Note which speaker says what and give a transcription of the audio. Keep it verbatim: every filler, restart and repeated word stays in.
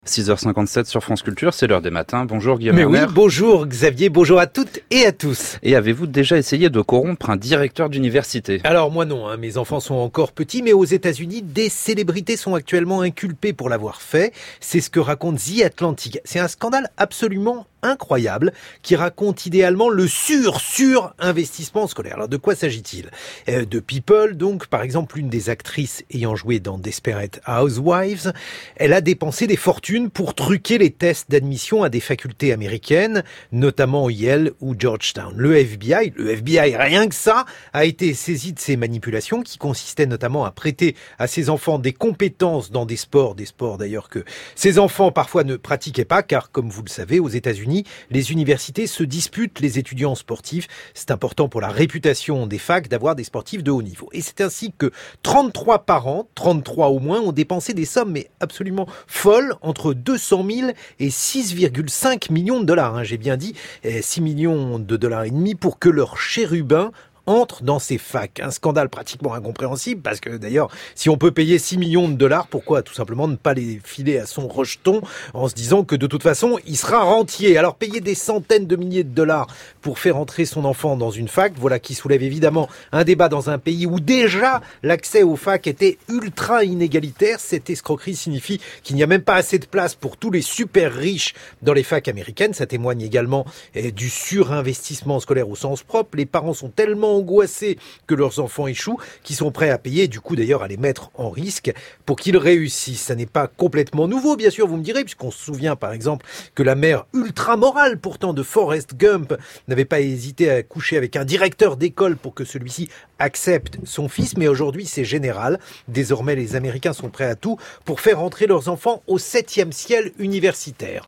Speaker 1: six heures cinquante-sept sur France Culture, c'est l'heure des matins. Bonjour Guillaume
Speaker 2: Mais
Speaker 1: Erner.
Speaker 2: oui, bonjour Xavier, bonjour à toutes et à tous.
Speaker 1: Et avez-vous déjà essayé de corrompre un directeur d'université ?
Speaker 2: Alors moi non, hein, mes enfants sont encore petits, mais aux États-Unis, des célébrités sont actuellement inculpées pour l'avoir fait. C'est ce que raconte The Atlantic. C'est un scandale absolument incroyable qui raconte idéalement le sur-sur-investissement scolaire. Alors de quoi s'agit-il ? euh, De People, donc, par exemple, une des actrices ayant joué dans Desperate Housewives, elle a dépensé des fortunes pour truquer les tests d'admission à des facultés américaines, notamment Yale ou Georgetown. Le F B I, le F B I, rien que ça, a été saisi de ces manipulations qui consistaient notamment à prêter à ses enfants des compétences dans des sports, des sports d'ailleurs que ces enfants parfois ne pratiquaient pas, car comme vous le savez, aux États-Unis, les universités se disputent les étudiants sportifs. C'est important pour la réputation des facs d'avoir des sportifs de haut niveau. Et c'est ainsi que trente-trois parents, trente-trois au moins, ont dépensé des sommes mais absolument folles, entre deux cent mille et six virgule cinq millions de dollars. Hein, j'ai bien dit six millions de dollars et demi pour que leur chérubin entre dans ces facs. Un scandale pratiquement incompréhensible parce que d'ailleurs, si on peut payer six millions de dollars, pourquoi tout simplement ne pas les filer à son rejeton en se disant que de toute façon, il sera rentier. Alors payer des centaines de milliers de dollars pour faire entrer son enfant dans une fac, voilà qui soulève évidemment un débat dans un pays où déjà l'accès aux facs était ultra inégalitaire. Cette escroquerie signifie qu'il n'y a même pas assez de place pour tous les super riches dans les facs américaines. Ça témoigne également eh, du surinvestissement scolaire au sens propre. Les parents sont tellement angoissés que leurs enfants échouent, qui sont prêts à payer, du coup d'ailleurs à les mettre en risque pour qu'ils réussissent. Ça n'est pas complètement nouveau, bien sûr, vous me direz, puisqu'on se souvient par exemple que la mère ultra morale pourtant de Forrest Gump n'avait pas hésité à coucher avec un directeur d'école pour que celui-ci accepte son fils, mais aujourd'hui c'est général. Désormais les Américains sont prêts à tout pour faire entrer leurs enfants au septième ciel universitaire.